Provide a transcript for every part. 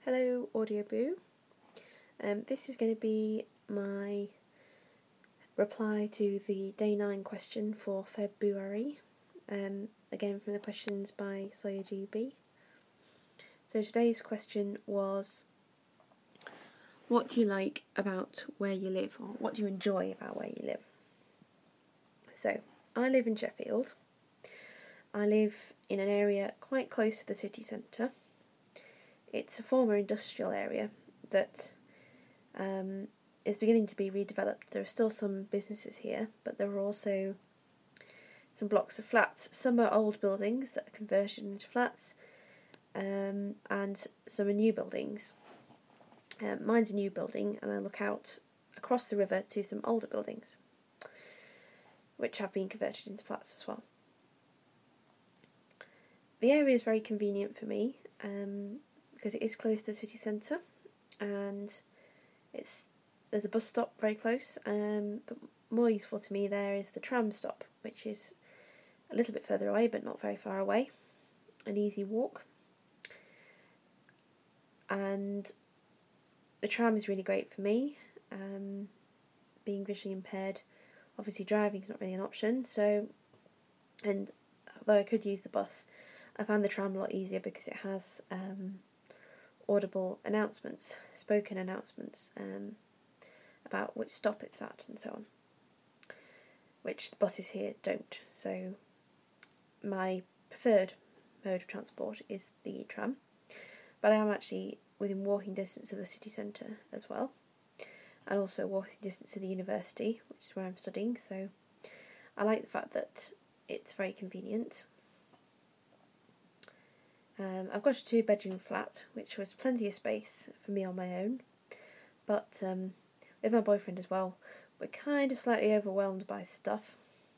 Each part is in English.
Hello Audioboo. This is going to be my reply to the Day 9 question for February, again from the questions by Sawyer GB. So today's question was, what do you like about where you live, or what do you enjoy about where you live? So, I live in Sheffield. I live in an area quite close to the city centre. It's a former industrial area that is beginning to be redeveloped. There are still some businesses here, but there are also some blocks of flats. Some are old buildings that are converted into flats, and some are new buildings. Mine's a new building, and I look out across the river to some older buildings, which have been converted into flats as well. The area is very convenient for me, because it is close to the city centre, and there's a bus stop very close, but more useful to me there is the tram stop, which is a little bit further away but not very far away, an easy walk. And the tram is really great for me, being visually impaired. Obviously driving is not really an option, and although I could use the bus, I found the tram a lot easier because it has audible announcements, spoken announcements, about which stop it's at and so on, which the buses here don't. So my preferred mode of transport is the tram, but I am actually within walking distance of the city centre as well, and also walking distance to the university, which is where I'm studying, so I like the fact that it's very convenient. I've got a 2-bedroom flat, which was plenty of space for me on my own, but with my boyfriend as well, we're kind of slightly overwhelmed by stuff.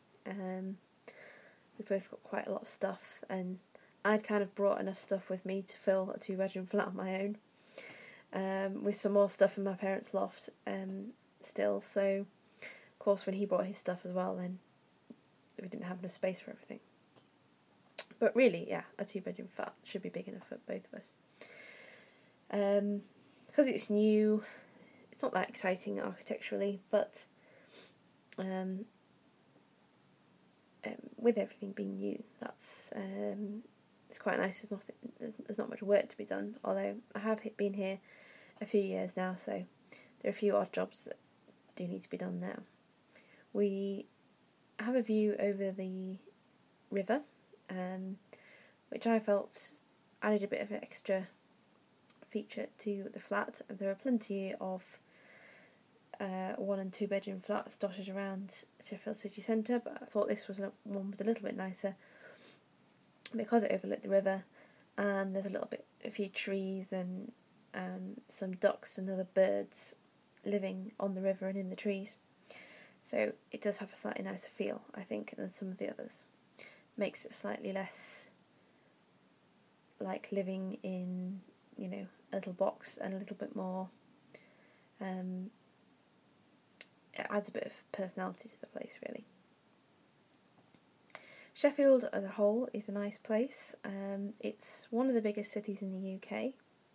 We've both got quite a lot of stuff, and I'd kind of brought enough stuff with me to fill a 2-bedroom flat on my own, with some more stuff in my parents' loft still, so of course when he brought his stuff as well, then we didn't have enough space for everything. But really, yeah, a 2-bedroom flat should be big enough for both of us. Because it's new, it's not that exciting architecturally, but with everything being new, that's it's quite nice. There's not much work to be done, although I have been here a few years now, so there are a few odd jobs that do need to be done now. We have a view over the river, which I felt added a bit of an extra feature to the flat. There are plenty of 1- and 2-bedroom flats dotted around Sheffield city centre, but I thought this one was a little bit nicer because it overlooked the river, and there's a few trees and some ducks and other birds living on the river and in the trees. So it does have a slightly nicer feel, I think, than some of the others. Makes it slightly less like living in, a little box, and a little bit more, it adds a bit of personality to the place, really. Sheffield as a whole is a nice place. It's one of the biggest cities in the UK.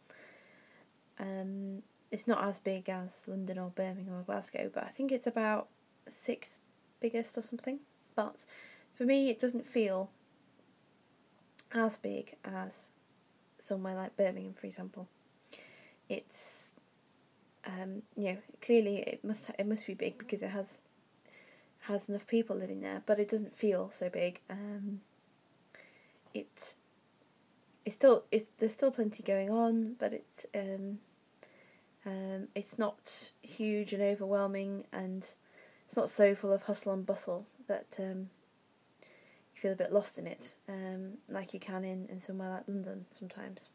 It's not as big as London or Birmingham or Glasgow, but I think it's about 6th biggest or something. But for me, it doesn't feel as big as somewhere like Birmingham, for example. It's clearly it must be big because it has enough people living there, but it doesn't feel so big. There's still plenty going on, but it's not huge and overwhelming, and it's not so full of hustle and bustle that you feel a bit lost in it, like you can in somewhere like London sometimes.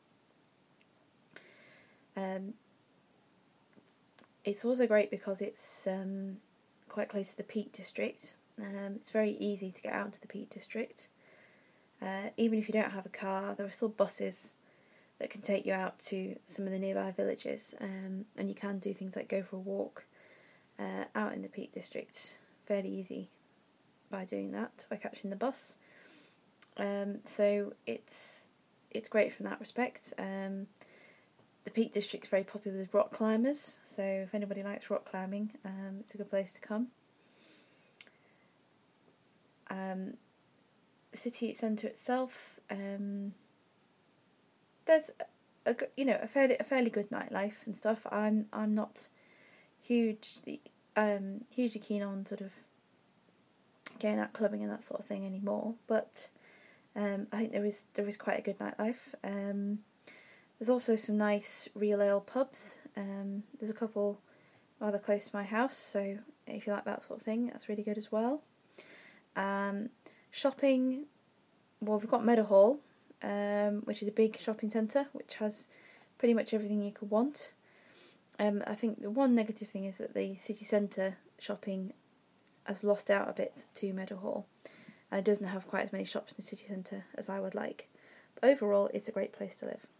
It's also great because it's quite close to the Peak District. It's very easy to get out to the Peak District. Even if you don't have a car, there are still buses that can take you out to some of the nearby villages, and you can do things like go for a walk out in the Peak District fairly easy by doing that, by catching the bus. So it's great from that respect. The Peak District is very popular with rock climbers, so if anybody likes rock climbing, it's a good place to come. The city centre itself, there's a fairly good nightlife and stuff. I'm not hugely keen on sort of going out clubbing and that sort of thing anymore, but I think there is quite a good nightlife. There's also some nice real ale pubs. There's a couple rather close to my house, so if you like that sort of thing, that's really good as well. Shopping, well, we've got Meadowhall, which is a big shopping centre which has pretty much everything you could want. I think the one negative thing is that the city centre shopping has lost out a bit to Meadowhall, and it doesn't have quite as many shops in the city centre as I would like. But overall, it's a great place to live.